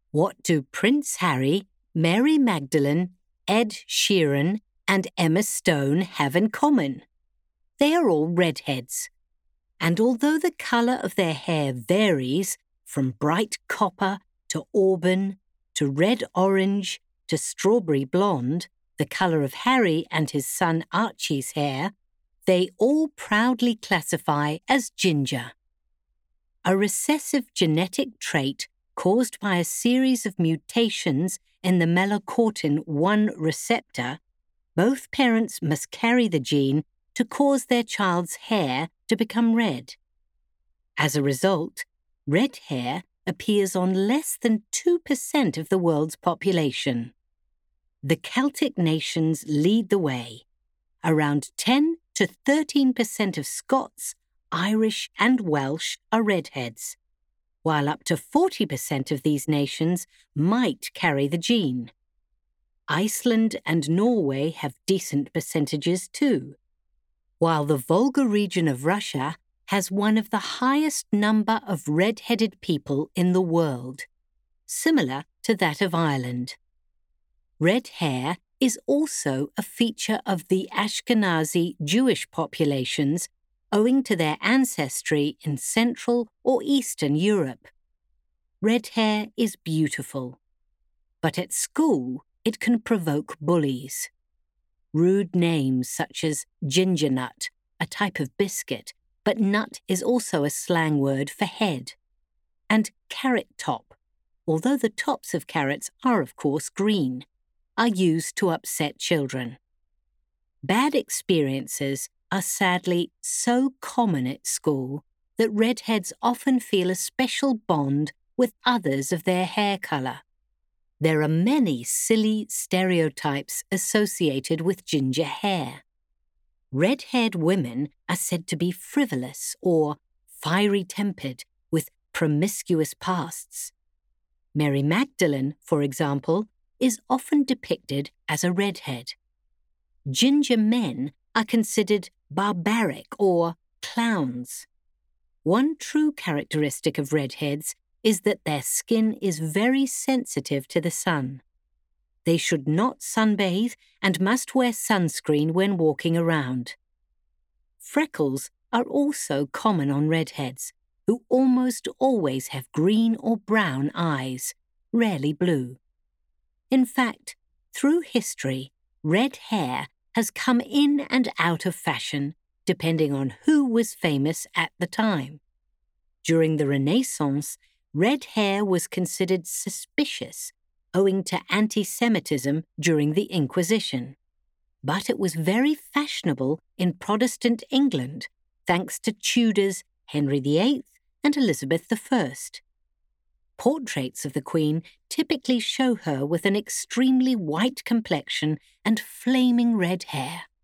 What do Prince Harry, Mary Magdalene, Ed Sheeran, and Emma Stone have in common? They are all redheads. And although the colour of their hair varies from bright copper to auburn to red-orange to strawberry blonde, the colour of Harry and his son Archie's hair, they all proudly classify as ginger. A recessive genetic trait caused by a series of mutations in the melanocortin-1 receptor, both parents must carry the gene to cause their child's hair to become red. As a result, red hair appears on less than 2% of the world's population. The Celtic nations lead the way. Around 10 to 13% of Scots, Irish, and Welsh are redheads, while up to 40% of these nations might carry the gene. Iceland and Norway have decent percentages too, while the Volga region of Russia has one of the highest number of red-headed people in the world, similar to that of Ireland. Red hair is also a feature of the Ashkenazi Jewish populations owing to their ancestry in Central or Eastern Europe. Red hair is beautiful, but at school it can provoke bullies. Rude names such as ginger nut, a type of biscuit, but nut is also a slang word for head, and carrot top, although the tops of carrots are of course green, are used to upset children. Bad experiences are sadly so common at school that redheads often feel a special bond with others of their hair colour. There are many silly stereotypes associated with ginger hair. Red-haired women are said to be frivolous or fiery-tempered with promiscuous pasts. Mary Magdalene, for example, is often depicted as a redhead. Ginger men are considered barbaric or clowns. One true characteristic of redheads is that their skin is very sensitive to the sun. They should not sunbathe and must wear sunscreen when walking around. Freckles are also common on redheads, who almost always have green or brown eyes, rarely blue. In fact, through history, red hair has come in and out of fashion depending on who was famous at the time. During the Renaissance, red hair was considered suspicious owing to anti-Semitism during the Inquisition. But it was very fashionable in Protestant England, thanks to Tudors, Henry VIII and Elizabeth I. Portraits of the Queen typically show her with an extremely white complexion and flaming red hair.